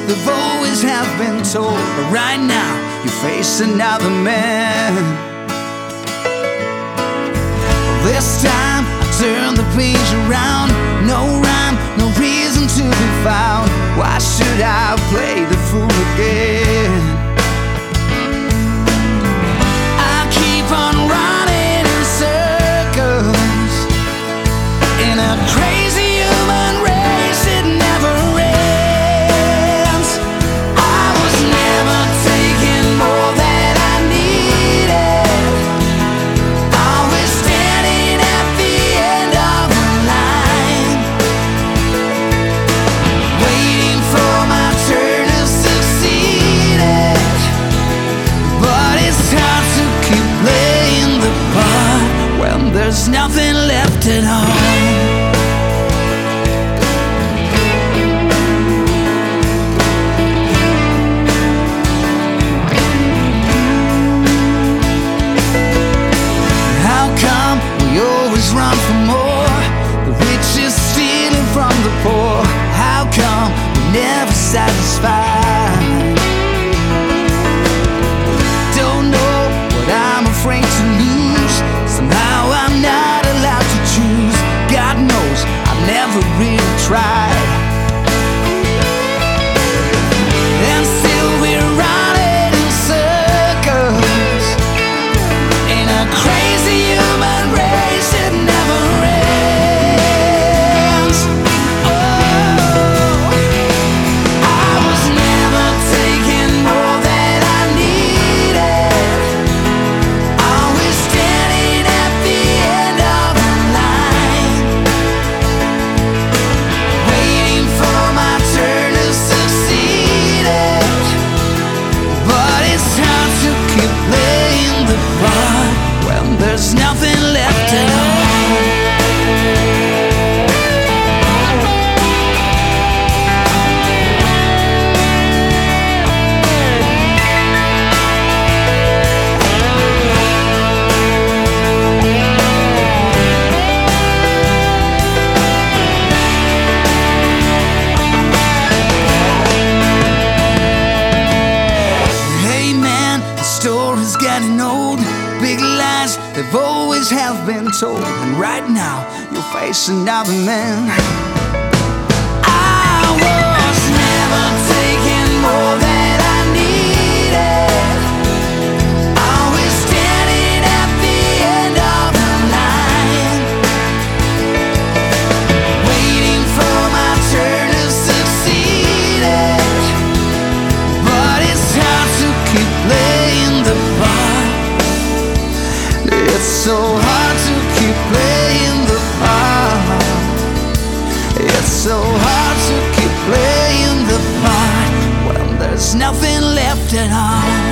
they've always have been told. But right now, you face another man. This time, I turn the page around. No rhyme, no reason to be found. Why should I play the fool again? I keep on running in circles in a crazy human race. It never ends. I was never taking more than I needed. Always standing at the end of the line, waiting for my turn to succeed. But it's hard to keep playing the part when there's nothing left at all. How come we always run for more? The rich is stealing from the poor. How come we're never satisfied? Don't know what I'm afraid to lose. Somehow I'm not allowed to choose. God knows I've never really tried. And still we're running in circles in a crazy human race. It never ends. Oh, I was never taking more than I needed. Always standing at the end of the line, waiting for my turn to succeed. But it's hard to keep playing the part when there's nothing left at all. Hey man, the story's getting old. Big lies, they've always have been told. And right now, you'll face another man. I was never taking more than I needed. Always standing at the end of the line, waiting for my turn to succeed. But it's hard to keep playing the part. It's so hard to keep playing the part. It's so hard to keep playing the part when there's nothing left at all.